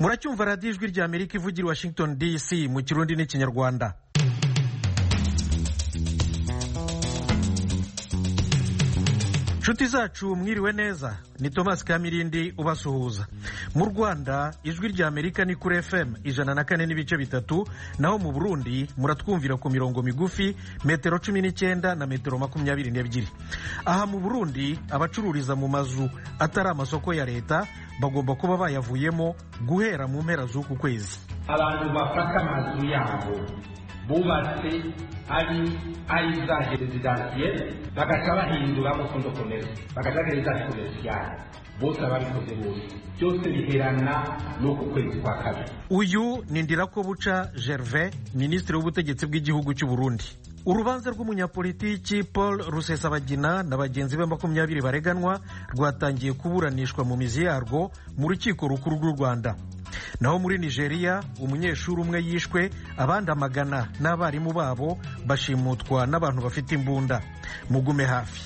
muracyumva radiyo ijwi rya Amerika ivugira Washington DC mu Kirundi n'Ikinyarwanda. Nshuti zacu mwiriwe neza, ni Thomas Kamirindi ubasuhuza. Mu Rwanda ijwi rya Amerika ni kuri FM 104.3, naho mu Burundi muratwumvira ku mirongo migufi metero 19 na metero 22. Aha mu Burundi abacururiza mu mazu atari amasoko ya leta bagomba kuba bayavuyemo guhera mu mpera z'uku kwezi. Abantu bafata amazu yabo bubatse ari za residentiel bagaca bahinduramo kondo commerce bagaca gereza commercial bose babikoze bose byose biherana no ku kwezi kwa kabiri. Uyu ni Ndirakobuca Gervais, Minisitiri w'Ubutegetsi bw'Igihugu cy'u Burundi. Urubanza rw'umunyapolitiki Paul Rusesabagina na bagenzi be 20 bareganwa rwatangiye kuburanishwa mu mizi yarwo mu rukiko rukuru rw'u Rwanda. Naho muri Nigeria umunyeshuri umwe yishwe, abandi amagana n'abarimu babo bashimutwa n'abantu bafite imbunda. Mugume hafi.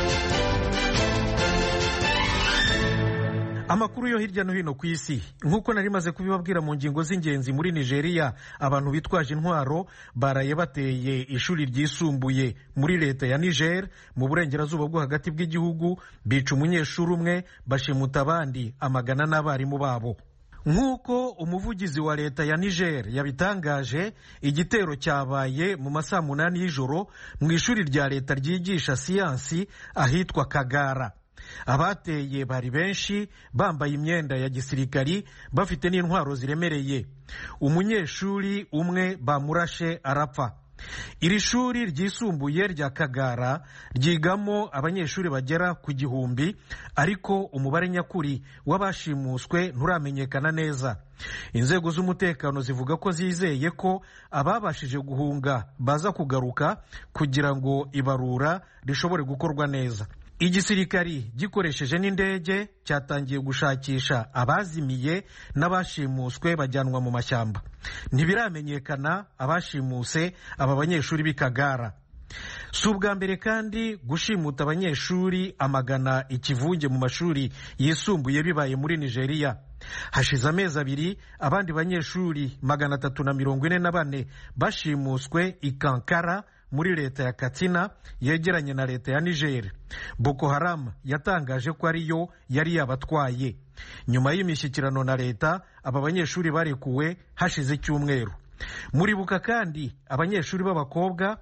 Amakuru yo hirya no hino ku isi, nk'uko nari maze kubibabwira mu ngingo z'ingenzi, muri Nigeria abantu bitwaje intwaro baraye bateye ishuri ryisumbuye muri leta ya Niger mu burengerazuba bwo hagati bw'igihugu, bica umunyeshuri umwe, bashimuta abandi amagana n'abarimu babo. Nk'uko umuvugizi wa leta ya Niger yabitangaje, igitero cyabaye mu masaa 8 y'ijoro mu ishuri rya leta ryigisha siyansi ahitwa Kagara. Abateye bari benshi, bambaye imyenda ya gisirikari, bafite n'intwaro ziremereye. Umunyeshuri umwe bamurashe arapfa. Iri shuri ryisumbuye rya Kagara ryigamo abanyeshuri bagera ku 1,000, ariko umubare nyakuri w'abashimuswe nturamenyekana neza. Inzego z'umutekano zivuga ko zizeye ko ababashije guhunga baza kugaruka kugira ngo ibarura rishobore gukorwa neza. Igisirikari gikoresheje n'indege cyatangiye gushakisha abazimiye n'abashimuswe bajyanwa mu mashyamba. Ntibiramenyekana abashimuse aba banyeshuri b'Ikagara. Si ubwa mbere kandi gushimuta abanyeshuri amagana ikivunge mu mashuri yisumbuye bibaye muri Nigeria. Hashize amezi 2 abandi banyeshuri 344 bashimuswe i Kankara muri leta ya Katsina yegeranye na leta ya Niger. Boko Haram yatangaje ko ariyo yari yabatwaye. Nyuma y'imishyikirano na leta, aba banyeshuri barekuwe hashize icyumweru. Muribuka kandi abanyeshuri b'abakobwa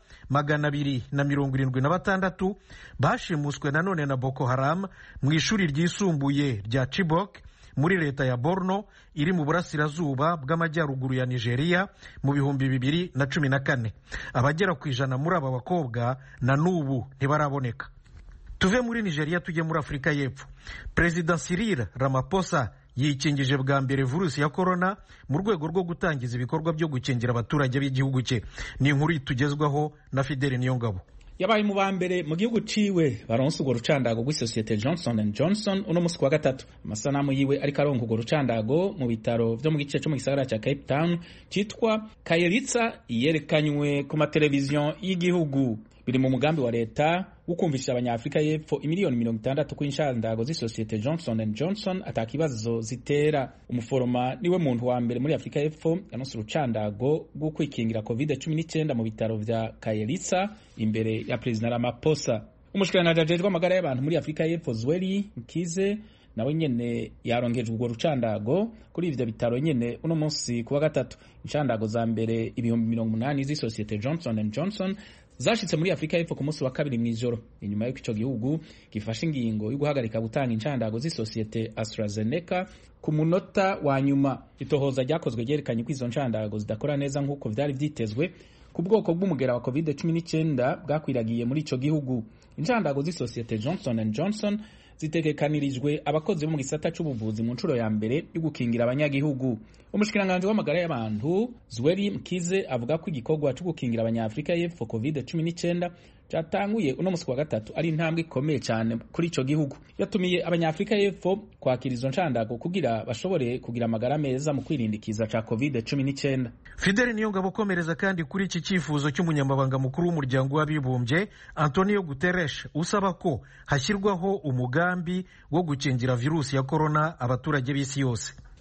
276 bashimuswe nanone na Boko Haram mu ishuri ryisumbuye rya Chibok muri leta ya Borno iri mu burasirazuba bw'amajyaruguru ya Nigeria mu 2014. Abagera ku 100 muri aba bakobwa na n'ubu ntibaraboneka. Tuve muri Nigeria tujye muri Afurika y'Epfo. Perezida Cyril Ramaphosa yikingije bwa mbere virusi ya corona mu rwego rwo gutangiza ibikorwa byo gukingira abaturage b'igihugu cye. Ni inkuru itugezwaho na Fidele Niyongabo. Yabaye mu bambere mu gihugu ciwe baronse urwo rucandago rw'isosiyete Johnson & Johnson uno musi wa gatatu. Amasanamu yiwe ariko aronka urwo rucandago mu bitaro vyo mu gice cyo mu gisagara ca Cape Town citwa Kayeritsa yerekanywe ku mateleviziyo y'igihugu. Biri mu mugambi wa leta ukumvisha abanyafrika y'Epfo imiliyoni 60 kw'inshandago z'isosiyete Johnson & Johnson atakibazo zitera. Umuforoma niwe muntu wa mbere muri Afrika y'Epfo yanose urucandago rwo kwikingira COVID-19 mu bitaro vya Kayeritsa imbere ya President Ramaphosa. Umushikiranganje ajejwe amagara y'abantu muri Afrika y'Epfo Zweli Mkize nawe nyene yarongejwe urwo rucandago kuri ivyo bitaro nyene uno munsi kuwa gatatu. Inshandago za mbere 80,000 z'isosiyete Johnson & Johnson zashitse muri Afrika y'Epfo ku munsi wa kabiri mw'ijoro, inyuma y'uko ico gihugu gifashe ingingo yo guhagarika gutanga inshandago z'isosiyete AstraZeneca ku munota wa nyuma. Itohoza ryakozwe ryerekanye ko izo nshandago zidakora neza nk'uko vyari vyitezwe ku bwoko bw'umugera wa COVID-19 bwakwiragiye muri ico gihugu. Inshandago z'isosiyete Johnson & Johnson zitegekanirijwe abakozi bo mu gisata c'ubuvuzi mu ncuro ya mbere yo gukingira abanyagihugu. Umushikiranganje w'amagara y'abantu Zweli Mkize avuga ko igikorwa cyo gukingira abanyafrika y'Epfo COVID-19 cyatanguye uno musi wa gatatu ari intambwe ikomeye cyane kuri ico gihugu. Yatumiye abanyafrika y'Epfo kwakira izo nshandago kugira bashobore kugira amagara meza mu kwirindikiza ca COVID-19. Fidele Niyongabo komereza kandi kuri iki cyifuzo cy'umunyamabanga mukuru w'umuryango w'abibumbye Antonio Guterres usaba ko hashyirwaho umugambi wo gukingira virusi ya corona abaturage b'isi yose.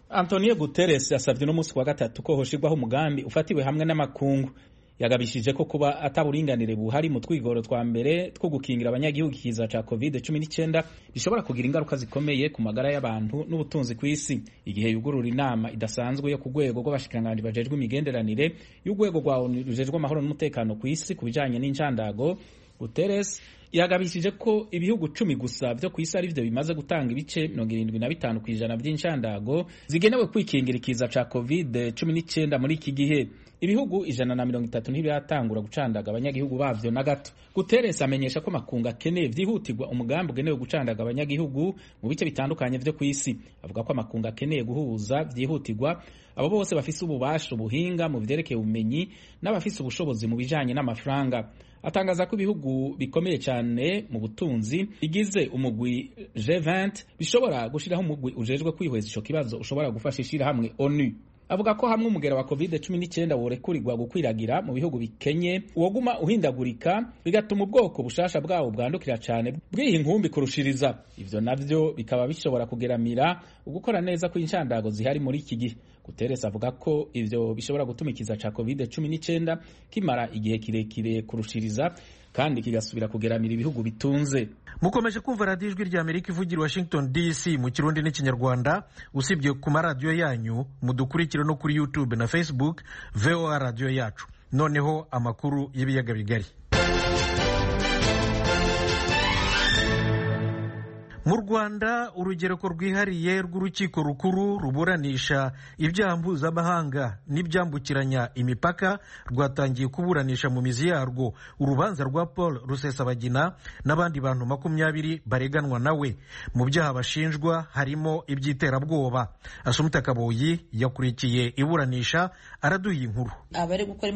Antonio Guterres yasabye no munsi wa gatatu ko hoshirwaho umugambi ufatiwe hamwe n'amakungu. Yagabishije ko kuba ataburinganire buhari mu twigoro twa mbere two gukingira abanyagihugu ikiza ca COVID-19 bishobora kugira ingaruka zikomeye ku magara y'abantu n'ubutunzi ku isi. Igihe yugurura inama idasanzwe yo ku rwego rw'abashikiranganji bajejwe imigenderanire y'urwego rwa ONU rujejwe amahoro n'umutekano ku isi ku bijanye n'incandago, Guterres yagabishije ko ibihugu 10 gusa vyo ku isi ari vyo bimaze gutanga ibice 75% kw'ijana vy'incandago zigenewe kwikingira ikiza ca COVID-19 muri iki gihe. Ibihugu 130 ntibiratangura gucandaga abanyagihugu bavyo na gato. Guterres amenyesha ko makungu akeneye vyihutirwa umugambi ugenewe gucandaga abanyagihugu mu bice bitandukanye vyo ku isi. Avuga ko makungu akeneye guhuza vyihutirwa abo bose bafise ububasha ubuhinga mu vyerekeye ubumenyi n'abafise ubushobozi mu bijanye n'amafaranga. Atangaza ko ibihugu bikomeye cyane mu butunzi bigize umugwi G20 bishobora gushiraho umugwi ujejwe kwihweza ico kibazo ushobora gufasha ishirahamwe ONU. Avuga ko hamwe umugera wa COVID-19 worekurirwa gukwiragira mu bihugu bikenye uwoguma uhindagurika bigatuma ubwoko bushasha bwawo bwandukira cyane bwiha inkumbi kurushiriza. Ivyo navyo bikaba bishobora kugeramira ugukora neza kw'incandago zihari muri iki gihe. Guterres avuga ko ivyo bishobora gutuma ikiza ca COVID-19 kimara igihe kirekire kurushiriza kandi kigasubira kugeramira ibihugu bitunze. Mukomeje kumva radio Ijwi rya Amerika ivugira Washington DC mu Kirundi n'Ikinyarwanda. Usibye ku maradiyo yanyu mudukurikira no kuri YouTube na Facebook VOA radio yacu. Noneho amakuru y'ibiyaga bigari. Mu Rwanda urugereko rwihariye rw'urukiko rukuru ruburanisha ibyaha mpuzamahanga n'ibyambukiranya imipaka rwatangiye kuburanisha mu mizi yarwo urubanza rwa Paul Rusesabagina n'abandi bantu 20 bareganwa nawe. Mu byaha bashinjwa harimo iby'iterabwoba. Asumta Kaboyi yakurikiye iburanisha araduye inkuru. Abari gukora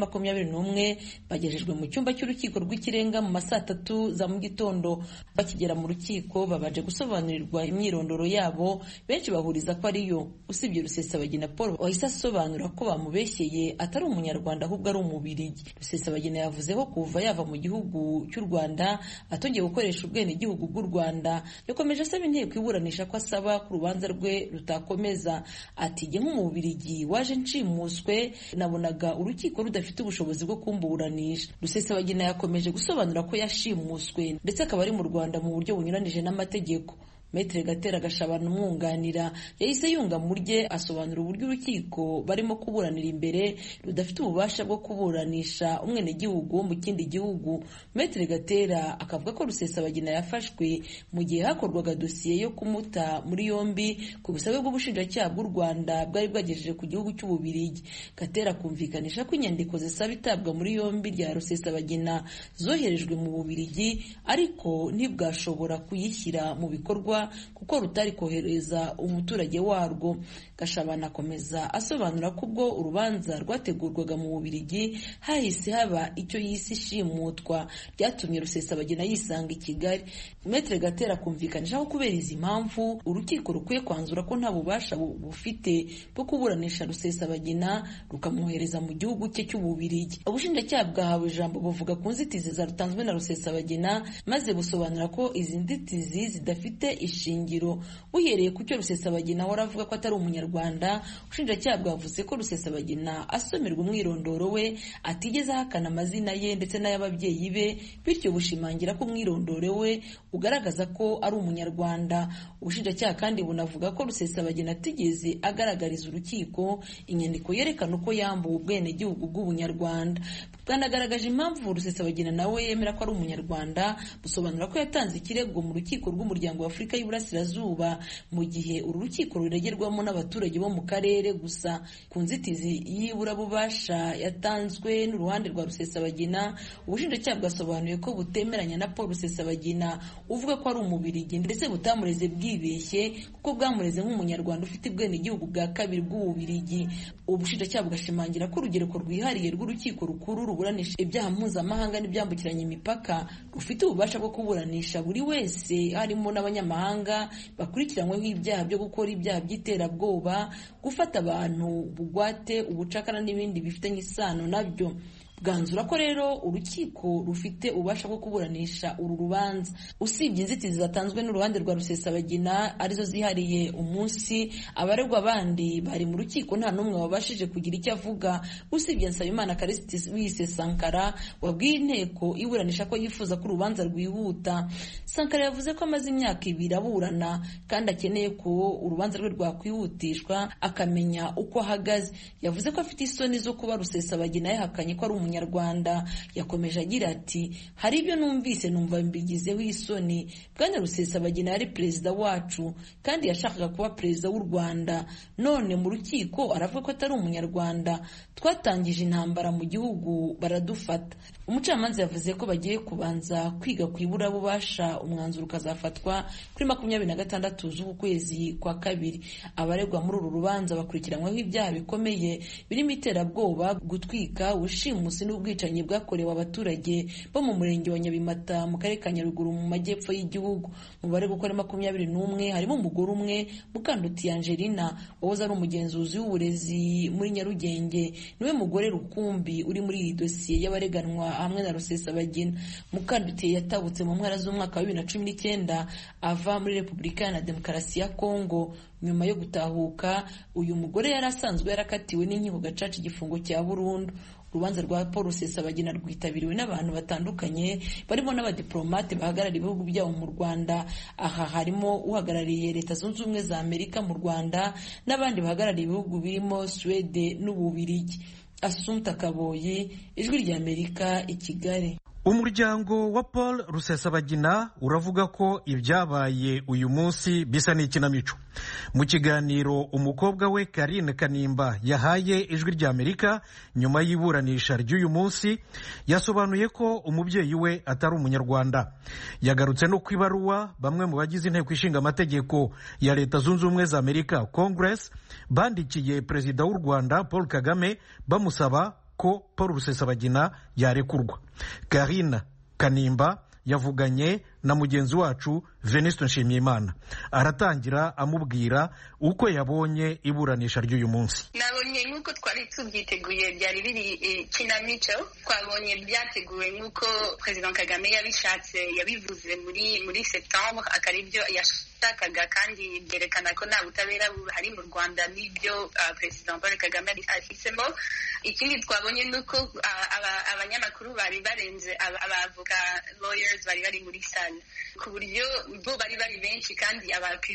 21 bagejejwe mu cyumba cy'urukiko rw'ikirenga mu masaa 3 za mu gitondo. Bakigera mu rukiko babaje gusobanurirwa imyirondoro yabo, benshi bahuriza ko ariyo. Usibye Rusesabagina Paul wahise asobanura ko bamubeshyeye atari umunyarwanda ahubwo ari umubirigi. Rusesabagina yavuze ko kuva yava mu gihugu cy'u Rwanda atongeye gukoresha ubwene gihugu bw'u Rwanda. Yakomeje asaba inteko iburanisha ko asaba ku rubanza rwe rutakomeza. Ati jye nk'umubirigi waje nshimuswe nabonaga urukiko rudafite ubushobozi bwo kumburanisha. Rusesabagina yakomeje gusobanura ko yashimuswe ndetse akaba ari mu Rwanda mu buryo bunyuranije n'amategeko. Maitre Gatera Gashabana umwunganira yahise yunga murye asobanura uburyo urukiko barimo kuburanira imbere rudafite ububasha bwo kuburanisha umwene gihugu mu kindi gihugu. Maitre Gatera akavuga ko Rusesabagina yafashwe mu gihe hakorwaga dosiye yo kumuta muri yombi ku busabe bw'ubushinjacyaha bw'u Rwanda bwari bwagejeje ku gihugu cy'Ububirigi. Gatera kumvikanisha ko inyandiko zisaba itabwa muri yombi rya Rusesabagina zoherejwe mu Bubirigi ariko ntibwashobora kuyishyira mu bikorwa kuko rutari kohereza umuturage warwo. Gashabana akomeza asobanura ko ubwo urubanza rwategurwaga mu Bubirigi hahise haba icyo yise ishimutwa ryatumye Rusesabagina yisanga i Kigali. Maitre Gatera kumvikanisha ko kubera izi mpamvu urukiko rukwiye kwanzura ko nta bubasha bufite bwo kuburanisha Rusesabagina rukamwohereza mu gihugu cye cy'Ububirigi. Ubushinjacyaha bwahawe ijambo buvuga ku nzitizi zarutanzwe na Rusesabagina maze busobanura ko izi nzitizi zidafite ishingiro. Uhereye ku cyo Rusesabagina ahora avuga ko atari umunyarwanda, ubushinjacyaha bwavuze ko Rusesabagina asomerwa umwirondoro we atigeze ahakana amazina ye ndetse n'ay'ababyeyi be, bityo bushimangira ko umwirondoro we ugaragaza ko ari umunyarwanda. Ubushinjacyaha kandi bunavuga ko Rusesabagina atigeze agaragariza urukiko inyandiko yerekana uko yambuwe ubwenegihugu bw'ubunyarwanda. Bwanagaragaje impamvu Rusesabagina nawe yemera ko ari umunyarwanda, busobanura ko yatanze ikirego mu rukiko rw'umuryango wa Afurika y'Iburasirazuba mu gihe uru rukiko ruregerwamo n'abaturage bo mu karere gusa. Ku nzitizi y'iburabubasha yatanzwe n'uruhande rwa Rusesabagina, ubushinjacyaha bwasobanuye ko butemeranya na Paul Rusesabagina uvuga ko ari umubirigi ndetse butamureze bwibeshye kuko bwamureze nk'umunyarwanda ufite ubwenegihugu bwa kabiri bw'Ububirigi. Ubushinjacyaha bugashimangira ko urugereko rwihariye rw'urukiko rukuru ruburanisha ibyaha mpuzamahanga n'ibyambukiranya imipaka rufite ububasha bwo kuburanisha buri wese harimo n'abanyamahanga bakurikiranyweho ibyaha byo gukora ibyaha by'iterabwoba, gufata abantu bugwate, ubucakara n'ibindi bifitanye isano nabyo. bwanzura ko rero urukiko rufite ububasha bwo kuburanisha uru rubanza. Usibye inzitizi zatanzwe n'uruhande rwa Rusesabagina arizo zihariye umunsi abaregwa bandi bari mu rukiko nta n'umwe wabashije kugira icyo avuga usibye Nsabimana Callixte wise Sankara wabwiye inteko iburanisha ko yifuza ko urubanza rwihuta. Sankara yavuze ko amaze imyaka 2 aburana kandi akeneye ko urubanza rwe rwakwihutishwa akamenya uko ahagaze. Yavuze ko afite isoni zo kuba Rusesabagina yahakanye ko ari umunyarwanda. Yakomeje agira ati hari ibyo numvise numva mbigizeho isoni. Bwana Rusesabagina yari perezida wacu kandi yashakaga kuba perezida w'u Rwanda, none mu rukiko aravuga ko atari umunyarwanda. Twatangije intambara mu gihugu baradufata. Umucamanza yavuze ko bagiye kubanza kwiga ku iburabubasha, umwanzuro ukazafatwa kuri 26 z'uku kwezi kwa kabiri. Abaregwa muri uru rubanza bakurikiranyweho ibyaha bikomeye birimo iterabwoba, gutwika, ubushimusi n'ubwicanyi bwakorewe abaturage bo mu murenge wa Nyabimata mu karere ka Nyaruguru mu majyepfo y'igihugu. Mu baregwa uko ari 21 harimo umugore umwe, Mukanduti Angelina wahoze ari umugenzuzi w'uburezi muri Nyarugenge, niwe mugore rukumbi uri muri iyi dosiye y'abareganwa hamwe na Rusesabagina. Mukanduti yatabutse mu mpera z'umwaka wa 2019 ava muri Repubulika ya Demokarasi ya Kongo. Nyuma yo gutahuka, uyu mugore yari asanzwe yarakatiwe n'inkiko gacaca igifungo cya burundu. Urubanza rwa Paul Rusesabagina rwitabiriwe n'abantu batandukanye barimo n'abadiplomate bahagarariye ibihugu byabo mu Rwanda. Aha harimo uhagarariye Leta Zunze Ubumwe za Amerika mu Rwanda n'abandi bahagarariye ibihugu birimo Swede n'Ububiligi. Assumpta Kaboyi, Ijwi rya Amerika, i Kigali. Umuryango wa Paul Rusesabagina uravuga ko ibyabaye uyu munsi bisa n'ikinamico. Mu kiganiro umukobwa we Karine Kanimba yahaye Ijwi rya Amerika nyuma y'iburanisha ry'uyu munsi, yasobanuye ko umubyeyi we atari umunyarwanda. Yagarutse no kwibaruwa bamwe mu bagize inteko ishinga amategeko ya Leta Zunze Ubumwe za Amerika Congress bandikiye Perezida w'u Rwanda Paul Kagame bamusaba ko Paul Rusesabagina yarekurwa. Karine Kanimba yavuganye na mugenzi wacu Venuste Nshimiyimana, aratangira amubwira uko yabonye iburanisha ry'uyu munsi. Nabonye nk'uko twari tubyiteguye, byari biri kinamico. Twabonye byateguwe nk'uko President Kagame yabishatse, yabivuze muri Septembre, akaribyo yashakaga, kandi byerekana ko nta butabera hari mu Rwanda n'ibyo President Paul Kagame ahisemo. Ikindi twabonye nuko abanyamakuru bari barenze, abavoka lawyers bari muri sale, ku buryo bo bari benshi kandi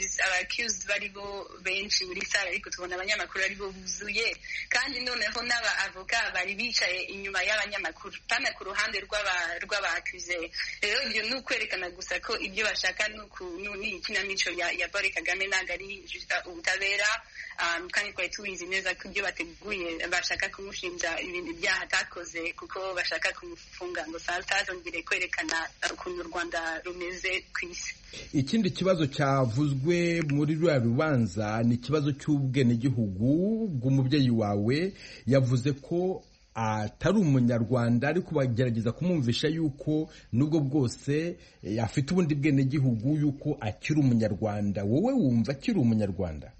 accused bari bo benshi muri sale, ariko tubona abanyamakuru ari bo buzuye, kandi noneho n'abavoka bari bicaye inyuma y'abanyamakuru pana ku ruhande rw'abaccuse. Rero ibyo ni ukwerekana gusa ko ibyo bashaka ni ikinamico ya Paul Kagame, ntabwo ari ubutabera. Kandi twari tubizi neza ko ibyo bateguye bashaka kumushinja ibintu byaha atakoze, kuko bashaka kumufunga ngo atazongere kwerekana ukuntu u Rwanda rumeze ku isi. Ikindi kibazo cyavuzwe muri ruriya rubanza ni ikibazo cy'ubwenegihugu bw'umubyeyi wawe. Yavuze ko atari umunyarwanda, ariko bagerageza kumwumvisha yuko nubwo bwose afite ubundi bwenegihugu yuko akiri umunyarwanda. Wowe wumva akiri umunyarwanda?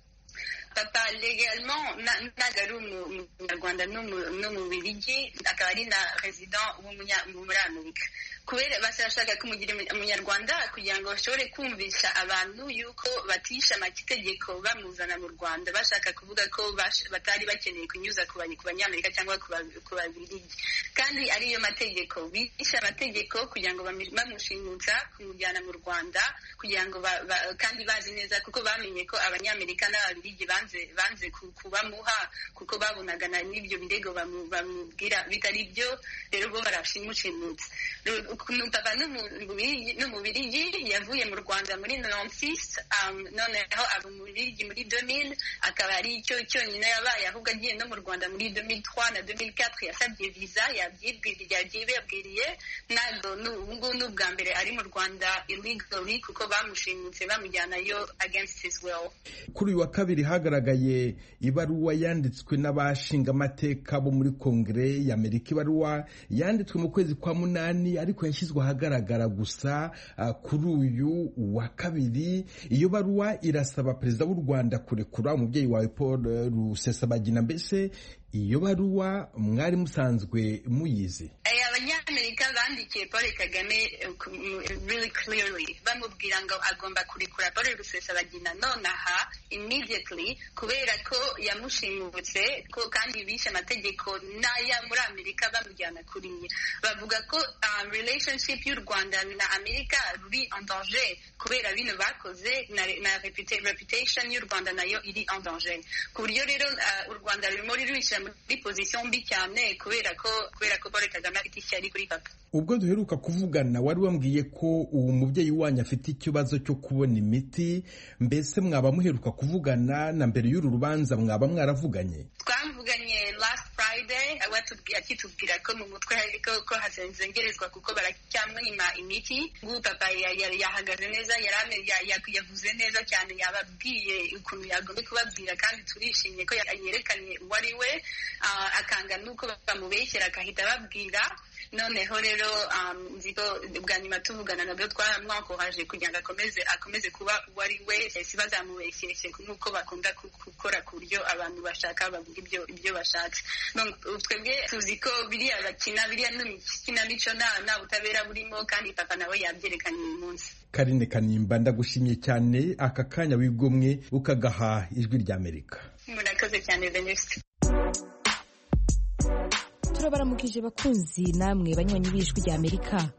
Papa legalement ntabwo ari umunyarwanda n'umubirigi, akaba ari na resident muri Amerika. Kubera bashaka kumugira umunyarwanda kugira ngo bashobore kumvisha abantu yuko batisha amategeko bamuzana mu Rwanda, bashaka kuvuga ko batari bakeneye kunyuza ku banyamerika cyangwa ku babirigi, kandi ariyo mategeko bisha amategeko kugira ngo bamushimutsa kumujyana mu Rwanda, kugira ngo kandi bazi neza, kuko bamenye ko abanyamerika n'ababirigi banze kubamuha, kuko babonaga n'ibyo birego bamubwira bitari byo. Rero bo barashimushimutse. Papa n'umubirigi yavuye mu Rwanda muri 96, noneho aba umubirigi muri 2000, akaba ari cyo cyonyine yabaye, ahubwo agiye no mu Rwanda muri 2003 na 2004 yasabye visa, yabyibwiriye ntabwo ubu ngubu ubwa mbere ari mu Rwanda illegally kuko bamushimutse bamujyanayo against his will. Kuri uyu wa kabiri hagaragaye ibaruwa yanditswe n'abashingamateka bo muri Kongere y'Amerika, ibaruwa yanditswe mu kwezi kwa munani ariko yashyizwe ahagaragara gusa kuri uyu wa kabiri. Iyo baruwa irasaba perezida w'u Rwanda kurekura umubyeyi wawe Paul Rusesabagina. Mbese iyo baruwa mwari musanzwe muyizi? Abanyamerika bandikiye Paul Kagame really clearly bamubwira ngo agomba kurekura Paul Rusesabagina nonaha immediately kubera ko yamushimutse ko kandi bishe amategeko n'aya muri Amerika bamujyana kuriya. Bavuga ko relationship y'u Rwanda na Amerika ruri en danger kubera bino bakoze na reputation y'u Rwanda nayo iri en danger. Ku buryo rero u Rwanda rurimo rwishyira muri position mbi cyane kubera ko Paul Kagame afite ishyari kuri papa. Ubwo duheruka kuvugana wari wambwiye ko uwo mubyeyi wanyu afite ikibazo cyo kubona imiti. Mbese mwaba muheruka kuvugana na mbere y'uru rubanza mwaba mwaravuganye? Twavuganye last Friday akitubwira ko mu mutwe ko hazengerezwa kuko baracyamwima imiti. Papa yahagaze neza, yavuze neza cyane, yababwiye ukuntu yagomba kubabwira kandi turishimye ko yerekanye uwo ari we, akanga nuko bamubeshyera akahita babwira. Noneho rero nziko bwa nyuma tuvugana nabyo twaramwakoraje kugira ngo akomeze kuba uwo ari we, bazamubeshyeshye nk'uko bakunda gukora ku buryo abantu bashaka bavuga ibyo bashatse. Twebwe tuzi ko biriya bakina biriya n'ikinamico nta butabera burimo kandi papa nawe yabyerekanye uyu munsi. Karine Kanimba, ndagushimye cyane aka kanya wigomwe ukagaha Ijwi ry'Amerika. Murakoze cyane Venuste. Turabaramukije bakunzi namwe banywanyi b'Ijwi ry'Amerika.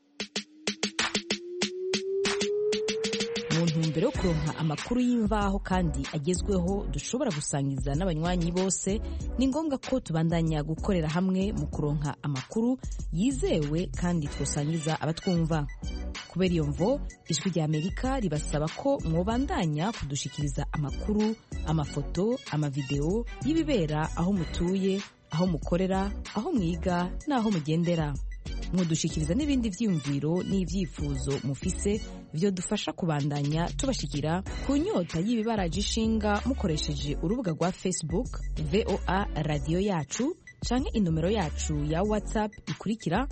Mu ntumbero yo kuronka amakuru y'imvaho kandi agezweho dushobora gusangiza n'abanywanyi bose, ni ngombwa ko tubandanya gukorera hamwe mu kuronka amakuru yizewe kandi twosangiza abatwumva. Kubera iyo mvo, Ijwi ry'Amerika ribasaba ko mwobandanya kudushikiriza amakuru, amafoto, amavideo y'ibibera aho mutuye, aho mukorera, aho mwiga n'aho mugendera. Mwodushikiriza n'ibindi vyiyumviro n'ivyifuzo mufise vyo dufasha kubandanya tubashikira ku nyota y'ibibaraje ishinga mukoresheje urubuga rwa Facebook VOA Radio Yacu canke inomero yacu ya WhatsApp ikurikira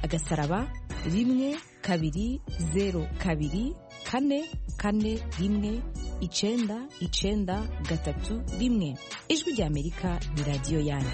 *1204241. Ijwi ry'Amerika ni radio yanyu.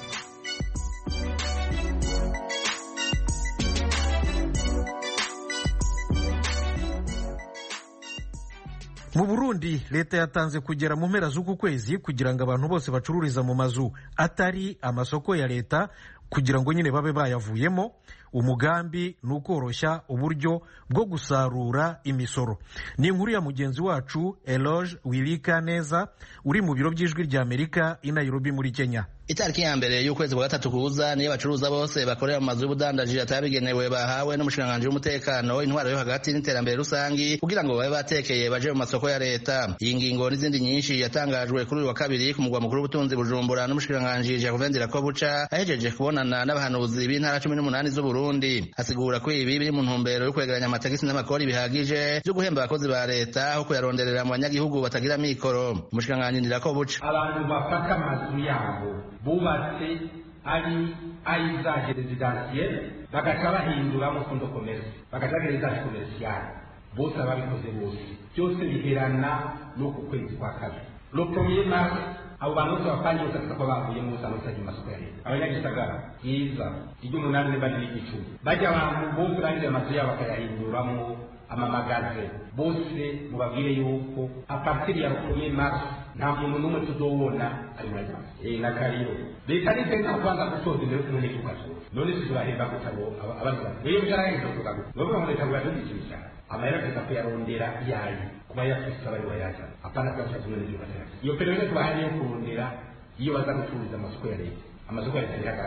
Mu Burundi leta yatanze kugera mu mpera z'uku kwezi kugira ngo abantu bose bacururiza mu mazu atari amasoko ya leta kugira ngo nyine babe bayavuyemo. Umugambi ni ukoroshya uburyo bwo gusarura imisoro. Ni inkuru ya mugenzi wacu Eloge Wilikaneza uri mu biro by'Ijwi ry'Amerika i Nairobi muri Kenya. Itariki ya mbere y'ukwezi kwa gatatu kuza niyo abacuruza bose bakorera mu mazu y'ubudandaji atabigenewe bahawe n'umushikiranganji w'umutekano, intwaro yo hagati n'iterambere rusangi kugira ngo babe batekeye baje mu masoko ya leta. Iyi ngingo n'izindi nyinshi yatangajwe kuri uyu wa kabiri ku mugwa mukuru w'ubutunzi Bujumbura n'umushikiranganji Jacques Ndirakobuca ahejeje kubonana n'abahanuzi b'intara 18 z'u Burundi. Asigura ko ibi biri mu ntumbero yo kwegeranya amatagisi n'amakori bihagije byo guhemba abakozi ba leta aho kuyaronderera mu banyagihugu batagira mikoro. Umushikiranganji Ndirakobuca: abantu bafata amazu yabo bubatse ari ay'izaje residentiel bagaca bahinduramo fondo commerce bagaca residence commercial, bose ababikoze bose byose biherana no ku kwezi kwa kabiri. Le premier mars abo bantu bose bapangiye usanga ko bavuye mu sano cyangwa masoko ya leta, abanyagisagara yiza iry'umunani bari n'igicumi bajya abantu bose bagiye amazu yabo bakayahinduramo amamagaze. Bose mubabwire yuko a partir ya 1er mars nta muntu n'umwe tuzobona ari muri mazi na kariyo leta niteka kwanza gutoza imbere kumwe n'ikukazo none tuzahemba gutabo abantu rero byaraheze kuvuga ngo nubwo mu leta bwadukisha amahera pesa kuyarondera yayi kuba yafisa bari bayaza apana kwa zimwe n'ibyo iyo periode tubahariye kurondera iyo baza gucuruza amasoko ya leta. Amasoko ya leta biragaragara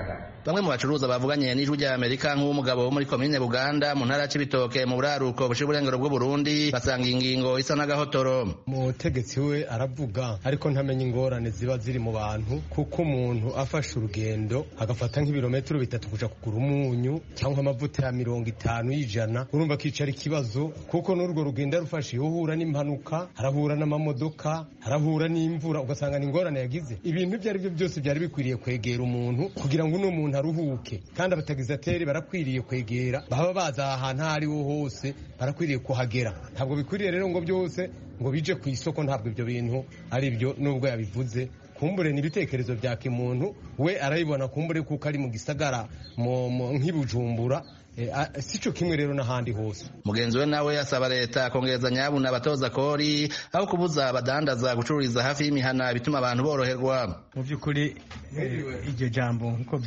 bamwe mu bacuruza bavuganye n'ijwi rya Amerika nk'umugabo wo muri komine Buganda mu ntara ya Cibitoke mu buraruko bushira uburengero bw'u Burundi basanga ingingo isa n'agahotoro. Umutegetsi we aravuga ariko ntamenya ingorane ziba ziri mu bantu, kuko umuntu afashe urugendo agafata nk'ibirometero 3 kuja kugura umunyu cyangwa amavuta ya 50 y'ijana, urumva kicara ikibazo, kuko n'urwo rugendo rufashe uhura n'impanuka, harahura n'amamodoka, harahura n'imvura, ugasanga ni ingorane yagize. Ibintu byari byo byose byari bikwiriye kwegera umuntu kugira ngo umuntu aruhuke, kandi abatagizateri barakwiriye kwegera, baba baza ahantu ari ho hose barakwiriye kuhagera. Ntabwo bikwiriye rero ngo byose ngo bije ku isoko, ntabwo ibyo bintu ari byo, nubwo yabivuze kumbure n'ibitekerezo bya kimuntu we arayibona, kumbure kuko ari mu gisagara nk'ibujumbura, sico kimwe rero n'ahandi hose. Mugenzi we nawe asaba leta kongereza nyabuna abatoza kori aho kubuza abadandaza gucururiza hafi y'imihana bituma abantu boroherwa. Mu by'ukuri iryo jambo nkuko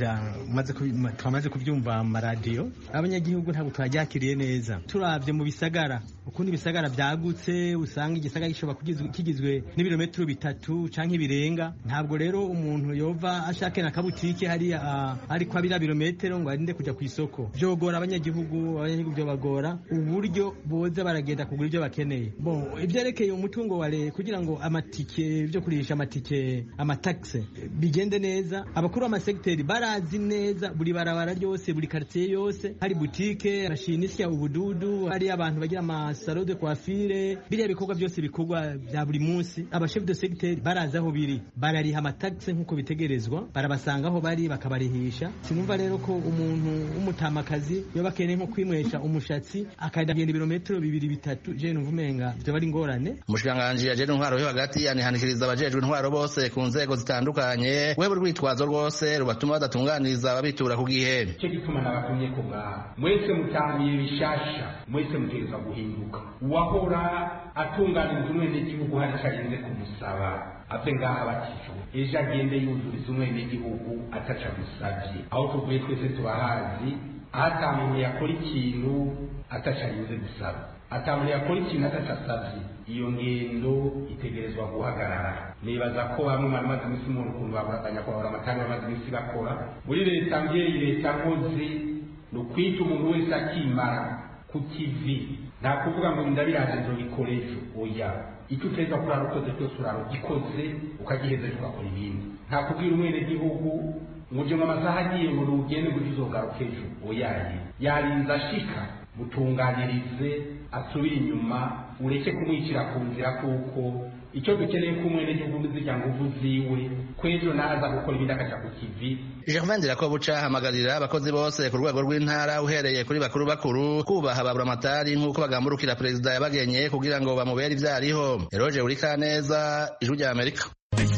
twamaze kubyumva mu maradiyo, abanyagihugu ntabwo twaryakiriye neza. Turavye mu bisagara, ukundi bisagara byagutse, usanga igisagara gishobora kigizwe n'ibirometero 3 canke ibirenga. Ntabwo rero umuntu yova ashake na kabutike hari ariko abira birometero ngo arinde kuja ku isoko. Vyogora abanyagihugu byo bagora uburyo boza baragenda kugura ibyo bakeneye. Ibyerekeye umutungo wa leta kugira ngo amatike byo kurisha amatike amataxe bigende neza, abakuru b'amasegiteri barazi neza buri barabara ryose, buri quartier yose hari butike, arashinisi ya ubududu, hari abantu bagira amasalo de coiffure, biriya bikorwa byose bikorwa bya buri munsi. Abashef de segiteri barazi aho biri, barariha amataxe nkuko bitegerezwa, barabasanga aho bari bakabarihisha. Sinumva rero ko umuntu umutamakazi yo bakeneye nko kwimwesha umushatsi akagenda ibirometero 2-3, je numvumenga byo bari ngorane. Umushikanganje yaje intwaro yo hagati yanihanikiriza abajejwe intwaro bose ku nzego zitandukanye, wewe rwitwazo rwose rubatuma badatunganiriza ababitura ku gihe. Cyo gituma nabatumye ko mwese mutambiye bishasha, mwese mutegeza guhinduka. Uwahora atunganiriza umwene gihugu hari cyagenze kumusaba ave ngaha batijwe, ejo agende yuzuriza umwene gihugu ataca gusabye. Aho tuvuye twese tubahazi, atamuntu yakora ikintu atashanyuze gusaba, atamuntu yakora ikintu atashasabye, iyo ngendo itegerezwa guhagarara. Nibaza ko bamwe bamaze iminsi mu rukundo abanyakubahora amatanga bamaze iminsi bakora muri leta mbyeyi, leta nkozi no kwita umuntu wese akimara ku kivi, nta kuvuga ngo ndabiraje nzobikoresha, oya, icyo uteza kurara ukoze cyose uraro gikoze ukagiheza ugakora ibindi. Nta kubwira umwene gihugu muje mu masaha agiye ngo ugende ngo uzogaruke ejo, oyaye yarinze ashika mutunganirize asubira inyuma, ureke kumwicira ku nzira, kuko icyo dukeneye ko umwene gihugu zijya nguvu ziwe kwejo naza gukora ibindi akaja ku kivi. Germain Dirakobuca hamagarira abakozi bose ku rwego rw'intara uhereye kuri bakuru kubaha baburamatari nk'uko bagamburukira perezida yabagenye kugira ngo bamubere ivyariho. Eroje Urikaneza, Ijwi rya Amerika.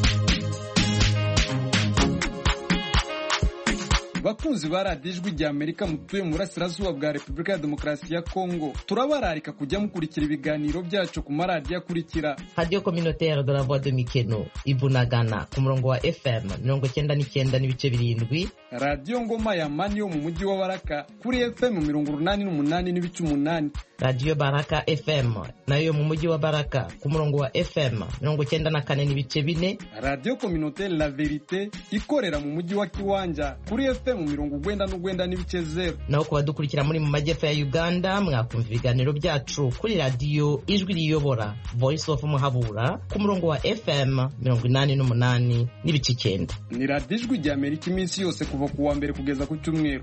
Bakunzi ba radiyo Ijwi rya Amerika mutuye mu burasirazuba bwa Repubulika ya Demokarasi ya Kongo, turabararika kujya mukurikira ibiganiro byacu ku maradiyo akurikira: Radio Communautaire de la Voix de Mikeno Ibunagana ku murongo wa FM 99.7, Radio Ngoma ya Mani yo mu mujyi wa Baraka kuri FM 88.8, Radio Baraka FM nayo mu mujyi wa Baraka ku murongo wa FM 94.4, Radio Communautaire La Verite ikorera mu mujyi wa Kiwanja kuri FM 99.0. naho ku badukurikira muri mu majyepfo ya Uganda mwakumva ibiganiro byacu kuri Radio Ijwi Riyobora Voice of Muhabura ku murongo wa FM 88.9. Ni Radio Ijwi rya Amerika iminsi yose kuva ku wa mbere kugeza ku cyumweru.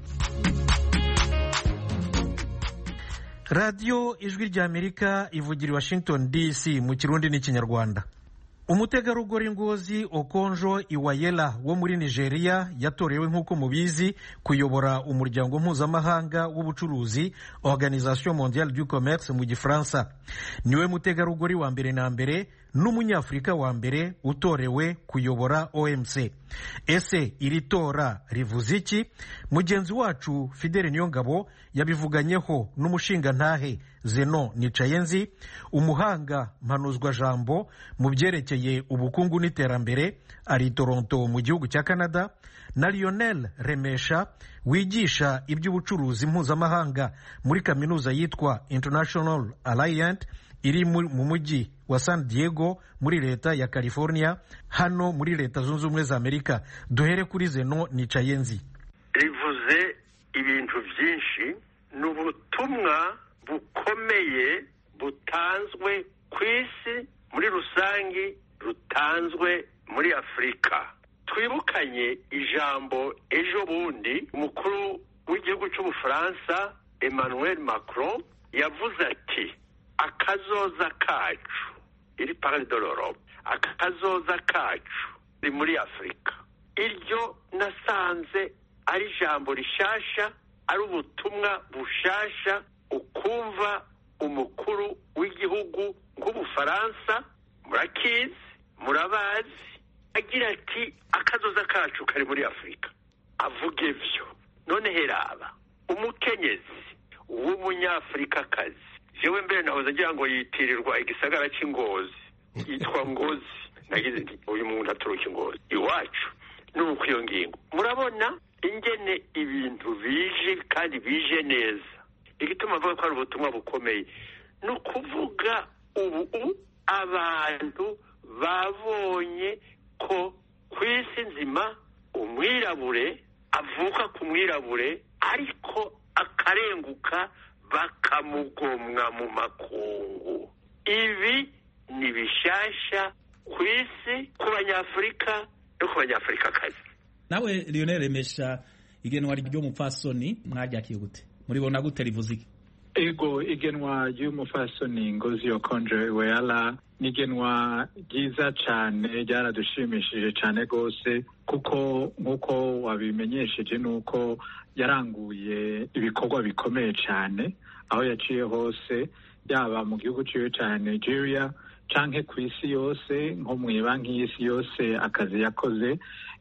Radio Ijwi rya Amerika ivugira Washington DC mu Kirundi n'Ikinyarwanda. Umutegarugori Ngozi Okonjo Iweala wo muri Nigeria yatorewe nk'uko mubizi kuyobora umuryango mpuzamahanga w'ubucuruzi Organisation Mondiale du Commerce mu Gifaransa. Niwe mutegarugori wa mbere na mbere n'umunyafrika wa mbere utorewe kuyobora OMC. Ese iri tora rivuze iki? Mugenzi wacu Fidele Niyongabo yabivuganyeho n'umushinga ntahe Zeno Nicayenzi, umuhanga mpanuzwa jambo mu byerekeye ubukungu n'iterambere, ari Toronto mu gihugu cya Canada, na Lionel Remesha wigisha iby'ubucuruzi mpuzamahanga muri kaminuza yitwa International Alliance iri mu mujyi wa San Diego muri leta ya California hano muri leta zunze ubumwe za Amerika. Duhere kuri Zeno Nicayenzi. ibintu byinshi, ni ubutumwa bukomeye butanzwe ku isi muri rusange, rutanzwe muri Afurika. Twibukanye ijambo ejo bundi umukuru w'igihugu cy'Ubufaransa Emmanuel Macron yavuze ati akazoza kacu iri parole de l'Europe, akazoza kacu ni muri Afurika. Iryo nasanze ari ijambo rishasha, ari ubutumwa bushasha ukumva umukuru w'igihugu nk'Ubufaransa, murakizi murabazi, agira ati akazoza kacu kari muri Afurika. Avuga ivyo none heraba umukenyezi w'umunyafurikakazi, jewe mbere nahoze ngira ngo yitirirwa igisagara cy'Ingozi, yitwa Ngozi. Nagize nti uyu muntu aturuka Ingozi iwacu. Nuko iyo ngingo murabona ingene ibintu bije kandi bije neza. Igituma avuga ko ari ubutumwa bukomeye ni ukuvuga ubu abantu babonye ko ku isi nzima umwirabure avuka ku mwirabure ariko akarenguka bakamugomwa mu makungu. Ibi ni bishasha ku isi, ku banyafurika no ku banyafurikakazi. Nawe Lionel Remesha, igenwa ry'umupfasoni mwajakiye gute? Muribona gute rivuze iki? Ego igenwa ry'umupfasoni Ngozi Okonjo-Iweala nigenwa ryiza cyane, ryaradushimishije cyane rwose, kuko nk'uko wabimenyesheje nuko yaranguye ibikorwa bikomeye cyane aho yaciye hose, yaba mu gihugu ciwe cya Nigeria canke ku isi yose, nko mu banki y'isi yose akazi yakoze,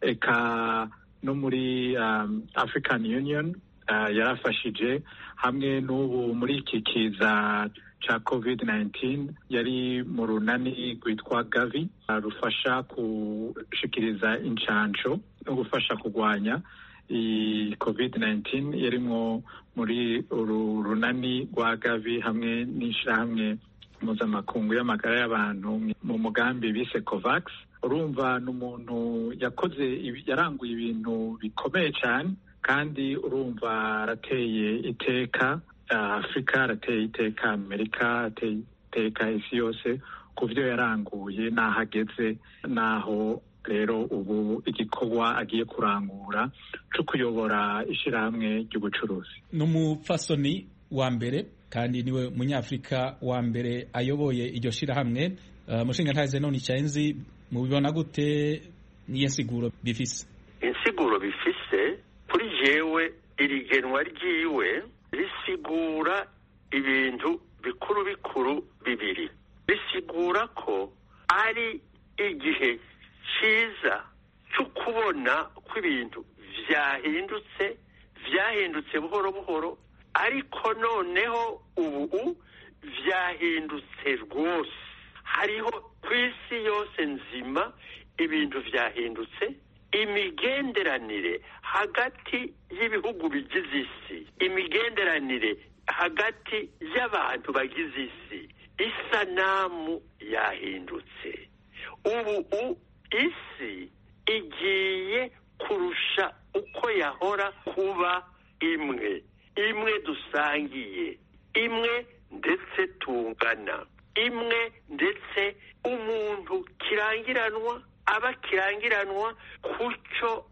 eka no muri African Union yarafashije, hamwe n'ubu muri iki kiza ca COVID-19 yari mu runani rwitwa Gavi rufasha gushikiriza incanco no gufasha kurwanya iyi COVID-19, yarimwo muri uru runani rwa Gavi hamwe n'ishirahamwe mpuzamakungu y'amagara y'abantu mu mugambi bise COVAX. Urumva n'umuntu yaranguye ibintu bikomeye cyane, kandi urumva arateye iteka Afrika, arateye iteka Amerika, arateye iteka isi yose ku byo yaranguye n'aho ageze, n'aho rero ubu igikorwa agiye kurangura cyo kuyobora ishyirahamwe ry'ubucuruzi. N'umupfasoni wa mbere kandi niwe munyafurika wa mbere ayoboye iryo shirahamwe. Mushinga ntaze none icyenzi mubibona gute? Niye siguro bifise? Insiguro bifise kuri jewe, iri genwa ryiwe risigura ibintu bikuru bikuru bibiri. Risigura ko ari igihe cyiza cyo kubona ko ibintu vyahindutse buhoro buhoro, ariko noneho ubu vyahindutse rwose. Hariho ku isi yose nzima ibintu vyahindutse, imigenderanire hagati y'ibihugu bigize isi, imigenderanire hagati y'abantu bagize isi, isanamu yahindutse. Ubu isi igiye kurusha uko yahora kuba imwe dusangiye, imwe ndetse tungana, imwe ndetse umuntu kirangiranwa aba kirangiranwa kucyo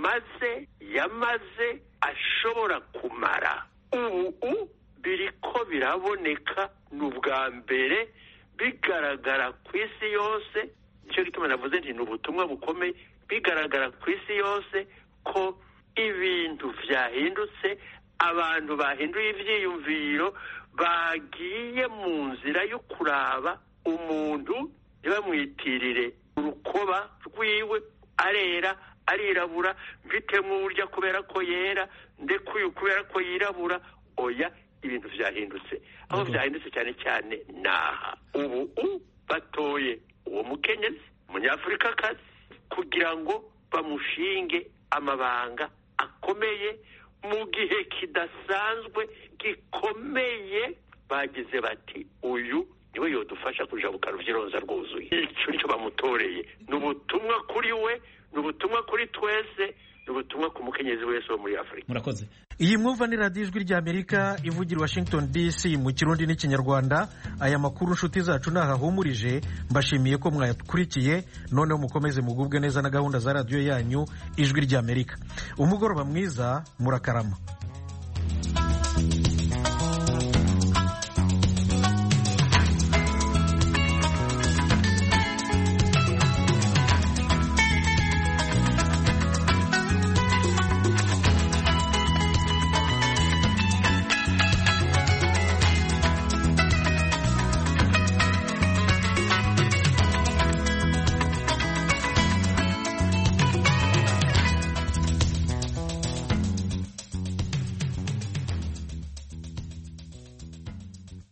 yamaze ashobora kumara. Ubu biriko biraboneka n'ubwa mbere bigaragara ku isi yose. Nicyo gituma navuze nti ni ubutumwa bukomeye, bigaragara ku isi yose ko ibintu vyahindutse, abantu bahinduye ivyiyumviro, bagiye mu nzira yo kuraba umuntu ntibamwitirire urukoba rwiwe, arera arirabura, mfitemo urya kubera ko yera, ndekuye kubera ko yirabura. Oya, ibintu vyahindutse. Aho vyahindutse cyane cyane naha ubu batoye uwo mukenyezi umunyafurikakazi kugira ngo bamushinge amabanga akomeye mu gihe kidasanzwe gikomeye. Bagize bati uyu niwe yodufasha kujabuka ruvyironza rwuzuye. Icyo nicyo bamutoreye. Ni ubutumwa kuri we, ni ubutumwa kuri twese, ubutumwa ku mukenyezi wese wo muri Afurika. Murakoze. Iyi mwumva ni radiyo ijwi ry'Amerika ivugira Washington DC mu Kirundi n'Ikinyarwanda. Aya makuru nshuti zacu nahahumurije, mbashimiye ko mwayakurikiye. Noneho mukomeze mugubwe neza na gahunda za radiyo yanyu ijwi ry'Amerika. Umugoroba mwiza, murakarama.